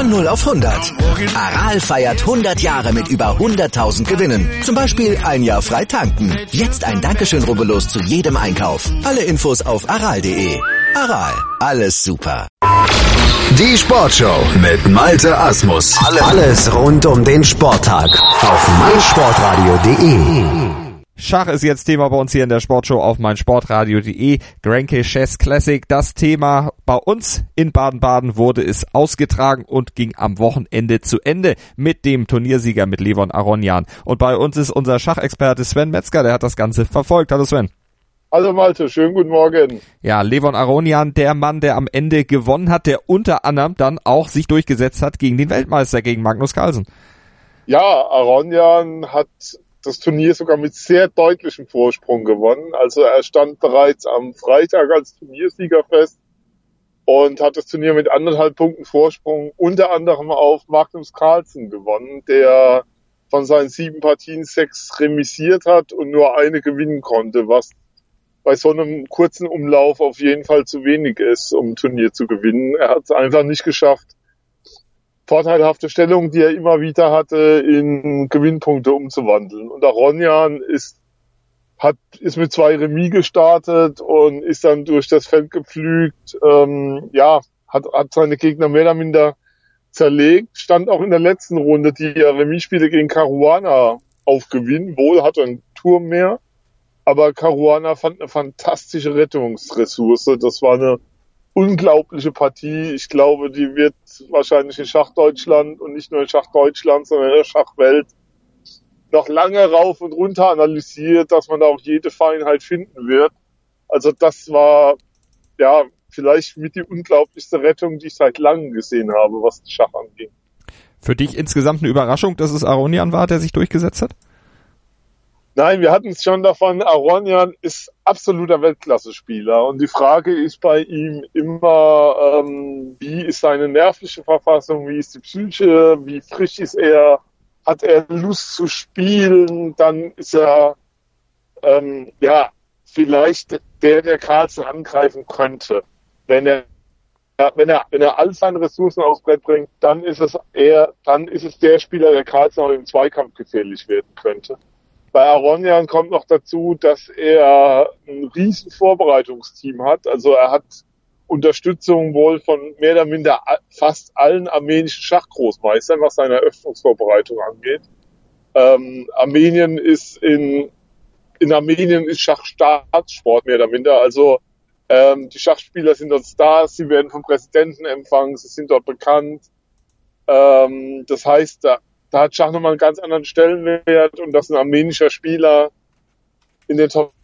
Von 0 auf 100. Aral feiert 100 Jahre mit über 100.000 Gewinnen. Zum Beispiel ein Jahr frei tanken. Jetzt ein Dankeschön, rubbellos zu jedem Einkauf. Alle Infos auf aral.de. Aral, alles super. Die Sportshow mit Malte Asmus. Alles rund um den Sporttag auf meinsportradio.de. Schach ist jetzt Thema bei uns hier in der Sportshow auf meinsportradio.de. Grenke Chess Classic, das Thema bei uns in Baden-Baden wurde es ausgetragen und ging am Wochenende zu Ende mit dem Turniersieger, mit Levon Aronian. Und bei uns ist unser Schachexperte Sven Metzger, der hat das Ganze verfolgt. Hallo Sven. Hallo Malte, schönen guten Morgen. Ja, Levon Aronian, der Mann, der am Ende gewonnen hat, der unter anderem dann auch sich durchgesetzt hat gegen den Weltmeister, gegen Magnus Carlsen. Ja, Aronian hat das Turnier sogar mit sehr deutlichem Vorsprung gewonnen. Also er stand bereits am Freitag als Turniersieger fest und hat das Turnier mit 1,5 Punkten Vorsprung unter anderem auf Magnus Carlsen gewonnen, der von seinen 7 Partien 6 remisiert hat und nur eine gewinnen konnte, was bei so einem kurzen Umlauf auf jeden Fall zu wenig ist, um ein Turnier zu gewinnen. Er hat es einfach nicht geschafft, vorteilhafte Stellungen, die er immer wieder hatte, in Gewinnpunkte umzuwandeln. Und Aronian ist mit 2 Remis gestartet und ist dann durch das Feld gepflügt, hat seine Gegner mehr oder minder zerlegt, stand auch in der letzten Runde die Remisspiele gegen Caruana auf Gewinn, wohl hatte einen Turm mehr, aber Caruana fand eine fantastische Rettungsressource. Das war eine unglaubliche Partie. Ich glaube, die wird wahrscheinlich in Schachdeutschland und nicht nur in Schachdeutschland, sondern in der Schachwelt noch lange rauf und runter analysiert, dass man da auch jede Feinheit finden wird. Also das war ja vielleicht mit die unglaublichste Rettung, die ich seit langem gesehen habe, was den Schach angeht. Für dich insgesamt eine Überraschung, dass es Aronian war, der sich durchgesetzt hat? Nein, wir hatten es schon davon, Aronian ist absoluter Weltklasse-Spieler und die Frage ist bei ihm immer, wie ist seine nervliche Verfassung, wie ist die Psyche, wie frisch ist er, hat er Lust zu spielen, dann ist er vielleicht der Carlsen angreifen könnte. Wenn er all seine Ressourcen aufs Brett bringt, dann ist es der Spieler, der Carlsen auch im Zweikampf gefährlich werden könnte. Bei Aronian kommt noch dazu, dass er ein riesen Vorbereitungsteam hat. Also er hat Unterstützung wohl von mehr oder minder fast allen armenischen Schachgroßmeistern, was seine Eröffnungsvorbereitung angeht. Armenien ist in Armenien ist Schach Staatssport mehr oder minder. Also die Schachspieler sind dort Stars, sie werden vom Präsidenten empfangen, sie sind dort bekannt. Das heißt, da hat Schach nochmal einen ganz anderen Stellenwert und dass ein armenischer Spieler in den Top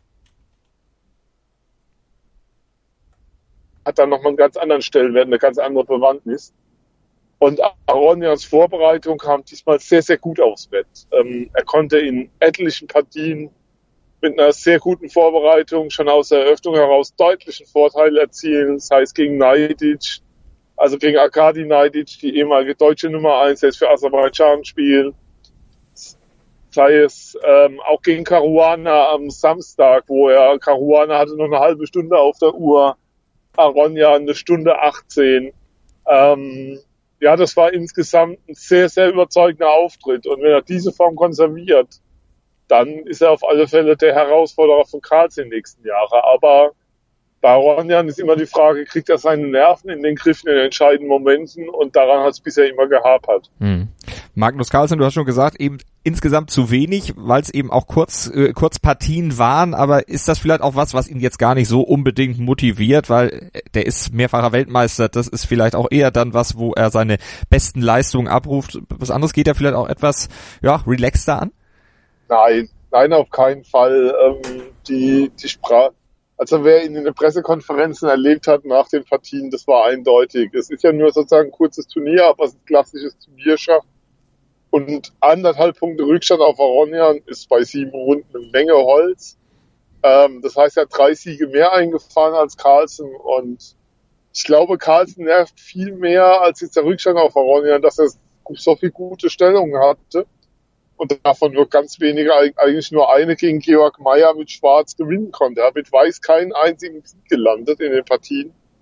hat dann nochmal einen ganz anderen Stellenwert, eine ganz andere Bewandtnis. Und Aronians Vorbereitung kam diesmal sehr, sehr gut aufs Bett. Er konnte in etlichen Partien mit einer sehr guten Vorbereitung schon aus der Eröffnung heraus deutlichen Vorteil erzielen, sei es gegen Najdic, also gegen Arkadi Najdic, die ehemalige deutsche Nummer 1, der jetzt für Aserbaidschan spielt. Sei es auch gegen Caruana am Samstag, Caruana hatte noch eine halbe Stunde auf der Uhr, Aronian 1:18. Das war insgesamt ein sehr, sehr überzeugender Auftritt. Und wenn er diese Form konserviert, dann ist er auf alle Fälle der Herausforderer von Carlsen in den nächsten Jahren. Aber bei Aronian ist immer die Frage, kriegt er seine Nerven in den Griff in den entscheidenden Momenten, und daran hat es bisher immer gehapert. Magnus Carlsen, du hast schon gesagt, eben insgesamt zu wenig, weil es eben auch Kurzpartien waren, aber ist das vielleicht auch was ihn jetzt gar nicht so unbedingt motiviert, weil der ist mehrfacher Weltmeister, das ist vielleicht auch eher dann was, wo er seine besten Leistungen abruft. Was anderes geht er vielleicht auch etwas relaxter an? Nein, auf keinen Fall. Die Sprache. Also wer ihn in den Pressekonferenzen erlebt hat nach den Partien, das war eindeutig. Es ist ja nur sozusagen ein kurzes Turnier, aber es ist ein klassisches Turnierschach. Und 1,5 Punkte Rückstand auf Aronian ist bei 7 Runden eine Menge Holz. Das heißt, er hat 3 Siege mehr eingefahren als Carlsen. Und ich glaube, Carlsen nervt viel mehr als jetzt der Rückstand auf Aronian, dass er so viel gute Stellungen hatte. Und davon nur ganz wenige, eigentlich nur eine gegen Georg Meyer mit Schwarz gewinnen konnte. Er hat mit Weiß keinen einzigen Sieg gelandet in den Partien.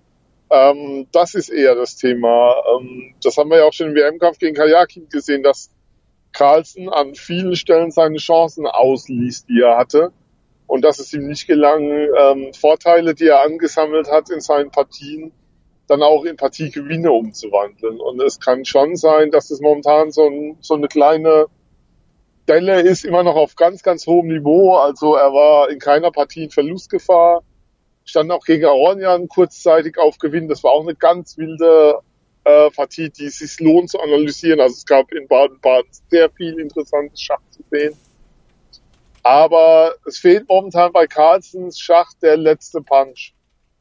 Das ist eher das Thema. Das haben wir ja auch schon im WM-Kampf gegen Karjakin gesehen, dass Carlsen an vielen Stellen seine Chancen ausließ, die er hatte. Und dass es ihm nicht gelang, Vorteile, die er angesammelt hat in seinen Partien, dann auch in Partiegewinne umzuwandeln. Und es kann schon sein, dass es momentan so eine kleine Delle ist, immer noch auf ganz, ganz hohem Niveau. Also er war in keiner Partie in Verlustgefahr. Stand auch gegen Aronian kurzzeitig auf Gewinn. Das war auch eine ganz wilde Partie, die es sich lohnt zu analysieren. Also es gab in Baden-Baden sehr viel interessantes Schach zu sehen. Aber es fehlt momentan bei Carlsens Schach der letzte Punch.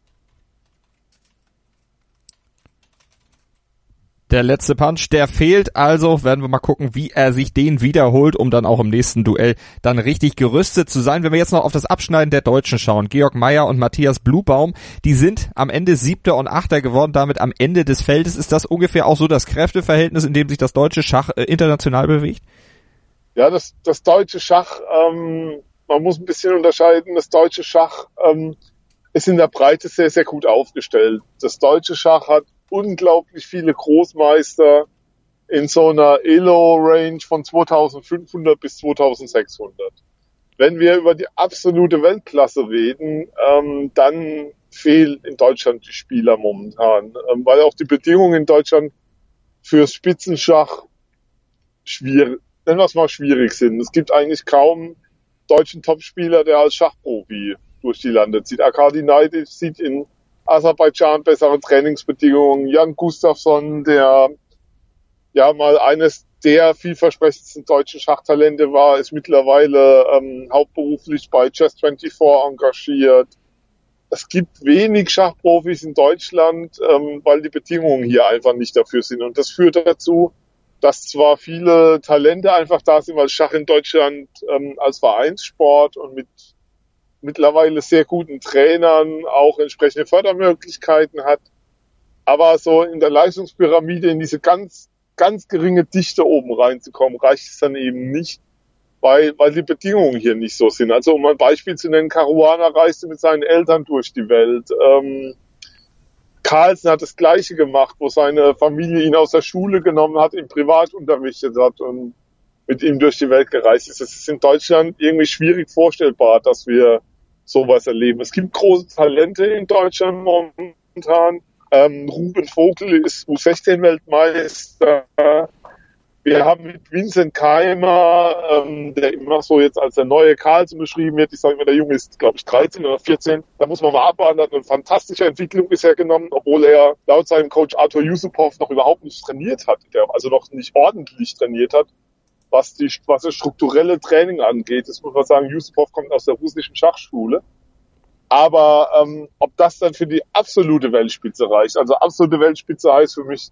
Der letzte Punch, der fehlt, also werden wir mal gucken, wie er sich den wiederholt, um dann auch im nächsten Duell dann richtig gerüstet zu sein. Wenn wir jetzt noch auf das Abschneiden der Deutschen schauen, Georg Meier und Matthias Blubaum, die sind am Ende 7. und 8. geworden, damit am Ende des Feldes. Ist das ungefähr auch so das Kräfteverhältnis, in dem sich das deutsche Schach international bewegt? Ja, das deutsche Schach, man muss ein bisschen unterscheiden, das deutsche Schach ist in der Breite sehr, sehr gut aufgestellt. Das deutsche Schach hat unglaublich viele Großmeister in so einer Elo-Range von 2500 bis 2600. Wenn wir über die absolute Weltklasse reden, dann fehlen in Deutschland die Spieler momentan, weil auch die Bedingungen in Deutschland fürs Spitzenschach schwierig sind. Es gibt eigentlich kaum deutschen Topspieler, der als Schachprofi durch die Lande zieht. Arkadi Neidl sieht in Aserbaidschan bessere Trainingsbedingungen. Jan Gustafsson, der ja mal eines der vielversprechendsten deutschen Schachtalente war, ist mittlerweile hauptberuflich bei Chess24 engagiert. Es gibt wenig Schachprofis in Deutschland, weil die Bedingungen hier einfach nicht dafür sind. Und das führt dazu, dass zwar viele Talente einfach da sind, weil Schach in Deutschland als Vereinssport und mit mittlerweile sehr guten Trainern auch entsprechende Fördermöglichkeiten hat. Aber so in der Leistungspyramide in diese ganz, ganz geringe Dichte oben reinzukommen, reicht es dann eben nicht, weil die Bedingungen hier nicht so sind. Also um ein Beispiel zu nennen, Caruana reiste mit seinen Eltern durch die Welt. Carlsen hat das Gleiche gemacht, wo seine Familie ihn aus der Schule genommen hat, ihn privat unterrichtet hat und mit ihm durch die Welt gereist ist. Es ist in Deutschland irgendwie schwierig vorstellbar, dass wir sowas erleben. Es gibt große Talente in Deutschland momentan. Ruben Vogel ist U16-Weltmeister. Wir haben mit Vincent Keimer, der immer so jetzt als der neue Carlsen beschrieben wird, ich sage immer, der Junge ist, glaube ich, 13 oder 14. Da muss man mal abwarten, hat eine fantastische Entwicklung bisher genommen, obwohl er laut seinem Coach Arthur Yusupov noch überhaupt nicht trainiert hat, also noch nicht ordentlich trainiert hat. Was das strukturelle Training angeht, das muss man sagen, Yusupov kommt aus der russischen Schachschule. Aber ob das dann für die absolute Weltspitze reicht, also absolute Weltspitze heißt für mich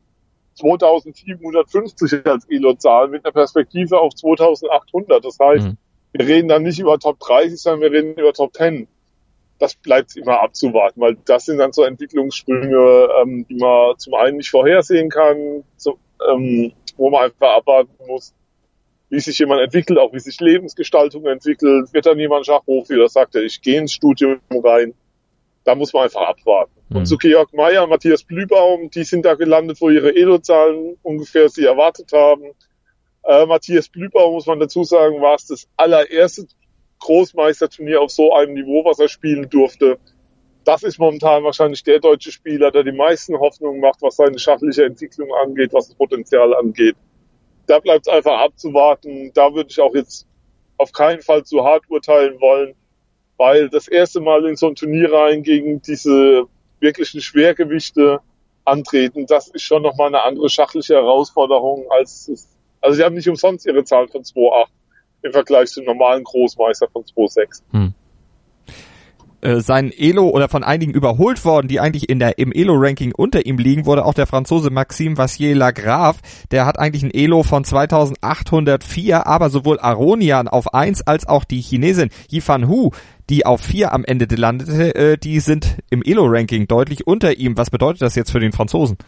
2750 als Elo-Zahl mit einer Perspektive auf 2800. Das heißt, wir reden dann nicht über Top 30, sondern wir reden über Top 10. Das bleibt immer abzuwarten, weil das sind dann so Entwicklungssprünge, die man zum einen nicht vorhersehen kann, wo man einfach abwarten muss, wie sich jemand entwickelt, auch wie sich Lebensgestaltung entwickelt. Wird dann jemand Schachprofi oder sagt er, ich gehe ins Studium rein? Da muss man einfach abwarten. Und zu Georg Meier, Matthias Blübaum, die sind da gelandet, wo ihre Elo-Zahlen ungefähr sie erwartet haben. Matthias Blübaum, muss man dazu sagen, war es das allererste Großmeisterturnier auf so einem Niveau, was er spielen durfte. Das ist momentan wahrscheinlich der deutsche Spieler, der die meisten Hoffnungen macht, was seine schachliche Entwicklung angeht, was das Potenzial angeht. Da bleibt es einfach abzuwarten. Da würde ich auch jetzt auf keinen Fall zu hart urteilen wollen, weil das erste Mal in so ein Turnier rein gegen diese wirklichen Schwergewichte antreten, das ist schon nochmal eine andere schachliche Herausforderung also sie haben nicht umsonst ihre Zahlen von 2,8 im Vergleich zum normalen Großmeister von 2,6. Sein Elo oder von einigen überholt worden, die eigentlich im Elo-Ranking unter ihm liegen, wurde auch der Franzose Maxime Vassier-Lagrave. Der hat eigentlich ein Elo von 2804, aber sowohl Aronian auf 1 als auch die Chinesin Yifan Hu, die auf 4 am Ende landete, die sind im Elo-Ranking deutlich unter ihm. Was bedeutet das jetzt für den Franzosen?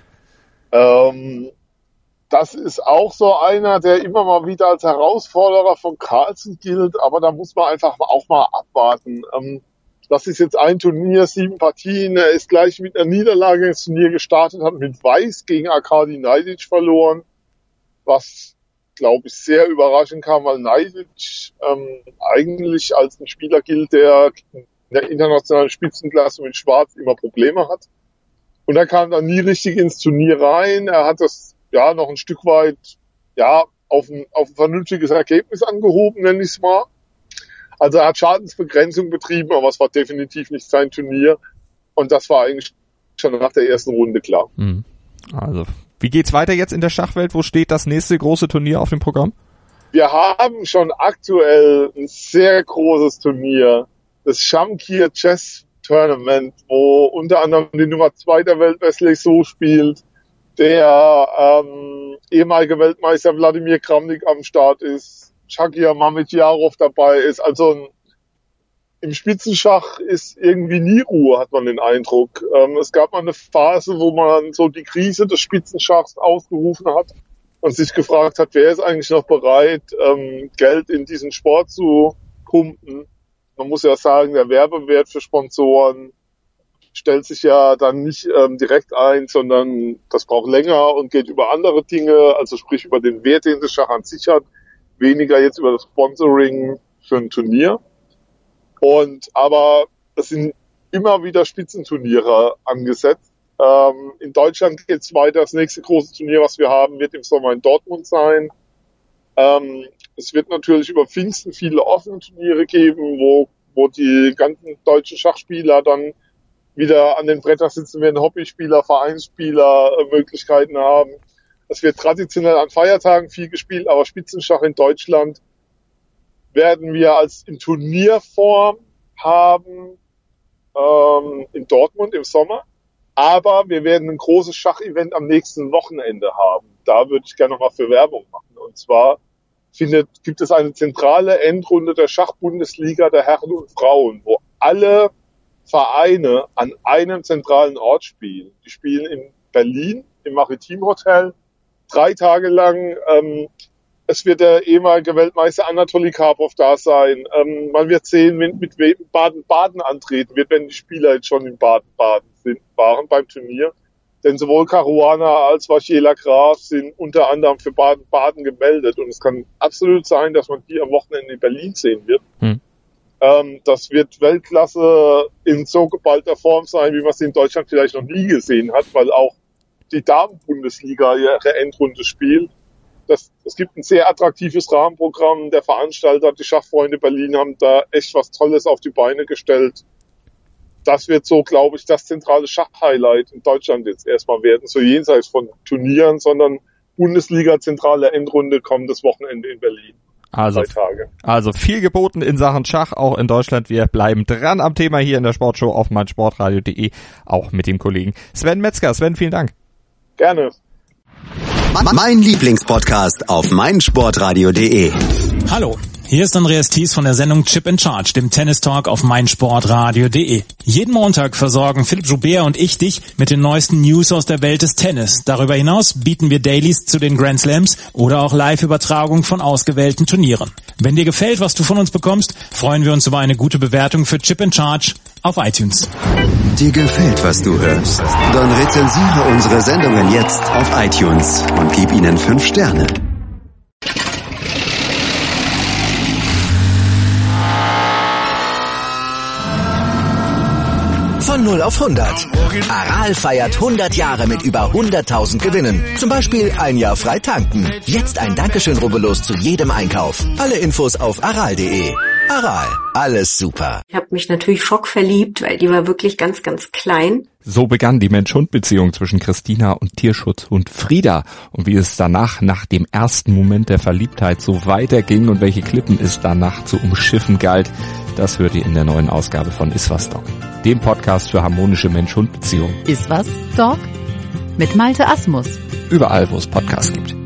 Das ist auch so einer, der immer mal wieder als Herausforderer von Carlsen gilt, aber da muss man einfach auch mal abwarten. das ist jetzt ein Turnier, 7 Partien. Er ist gleich mit einer Niederlage ins Turnier gestartet, hat mit Weiß gegen Arkadi Najdic verloren, was, glaube ich, sehr überraschend kam, weil Najdic eigentlich als ein Spieler gilt, der in der internationalen Spitzenklasse mit Schwarz immer Probleme hat. Und er kam dann nie richtig ins Turnier rein. Er hat das ja noch ein Stück weit auf ein vernünftiges Ergebnis angehoben, nenne ich es mal. Also er hat Schadensbegrenzung betrieben, aber es war definitiv nicht sein Turnier. Und das war eigentlich schon nach der ersten Runde klar. Also, wie geht's weiter jetzt in der Schachwelt? Wo steht das nächste große Turnier auf dem Programm? Wir haben schon aktuell ein sehr großes Turnier, das Shamkir Chess Tournament, wo unter anderem die Nummer 2 der Welt Wesley So spielt, der ehemalige Weltmeister Wladimir Kramnik am Start ist, Shakir Mamedyarov dabei ist. Also im Spitzenschach ist irgendwie nie Ruhe, hat man den Eindruck. Es gab mal eine Phase, wo man so die Krise des Spitzenschachs ausgerufen hat und sich gefragt hat, wer ist eigentlich noch bereit, Geld in diesen Sport zu pumpen. Man muss ja sagen, der Werbewert für Sponsoren stellt sich ja dann nicht direkt ein, sondern das braucht länger und geht über andere Dinge, also sprich über den Wert, den das Schach an sich hat, weniger jetzt über das Sponsoring für ein Turnier. Aber es sind immer wieder Spitzenturniere angesetzt. In Deutschland geht's weiter. Das nächste große Turnier, was wir haben, wird im Sommer in Dortmund sein. Es wird natürlich über Pfingsten viele offene Turniere geben, wo die ganzen deutschen Schachspieler dann wieder an den Brettern sitzen werden, Hobbyspieler, Vereinsspieler Möglichkeiten haben. Es wird traditionell an Feiertagen viel gespielt, aber Spitzenschach in Deutschland werden wir als in Turnierform haben in Dortmund im Sommer. Aber wir werden ein großes Schachevent am nächsten Wochenende haben. Da würde ich gerne nochmal für Werbung machen. Und zwar gibt es eine zentrale Endrunde der Schachbundesliga der Herren und Frauen, wo alle Vereine an einem zentralen Ort spielen. Die spielen in Berlin im Maritimhotel 3 Tage lang. Es wird der ehemalige Weltmeister Anatoli Karpov da sein. Man wird sehen, mit wem Baden-Baden antreten wird, wenn die Spieler jetzt schon in Baden-Baden waren beim Turnier. Denn sowohl Caruana als auch Jela Graf sind unter anderem für Baden-Baden gemeldet. Und es kann absolut sein, dass man die am Wochenende in Berlin sehen wird. Das wird Weltklasse in so geballter Form sein, wie man es in Deutschland vielleicht noch nie gesehen hat, weil auch die Damen-Bundesliga ihre Endrunde spielt. Es gibt ein sehr attraktives Rahmenprogramm. Der Veranstalter, die Schachfreunde Berlin, haben da echt was Tolles auf die Beine gestellt. Das wird so, glaube ich, das zentrale Schach-Highlight in Deutschland jetzt erstmal werden. So jenseits von Turnieren, sondern Bundesliga, zentrale Endrunde, kommendes Wochenende in Berlin. 3 Tage. Also viel geboten in Sachen Schach, auch in Deutschland. Wir bleiben dran am Thema hier in der Sportshow auf meinsportradio.de, auch mit dem Kollegen Sven Metzger. Sven, vielen Dank. Gerne. Mein Lieblingspodcast auf meinsportradio.de. Hallo, hier ist Andreas Thies von der Sendung Chip in Charge, dem Tennis-Talk auf meinsportradio.de. Jeden Montag versorgen Philipp Joubert und ich dich mit den neuesten News aus der Welt des Tennis. Darüber hinaus bieten wir Dailies zu den Grand Slams oder auch Live-Übertragung von ausgewählten Turnieren. Wenn dir gefällt, was du von uns bekommst, freuen wir uns über eine gute Bewertung für Chip in Charge auf iTunes. Dir gefällt, was du hörst? Dann rezensiere unsere Sendungen jetzt auf iTunes und gib ihnen 5 Sterne. Von 0 auf 100. Aral feiert 100 Jahre mit über 100.000 Gewinnen. Zum Beispiel ein Jahr frei tanken. Jetzt ein Dankeschön, rubbellos zu jedem Einkauf. Alle Infos auf aral.de. Aral, alles super. Ich habe mich natürlich schockverliebt, weil die war wirklich ganz, ganz klein. So begann die Mensch-Hund-Beziehung zwischen Christina und Tierschutzhund Frieda. Und wie es danach, nach dem ersten Moment der Verliebtheit, so weiterging und welche Klippen es danach zu umschiffen galt, das hört ihr in der neuen Ausgabe von Iswas Dog, dem Podcast für harmonische Mensch-Hund-Beziehungen. Iswas Dog? Mit Malte Asmus. Überall, wo es Podcasts gibt.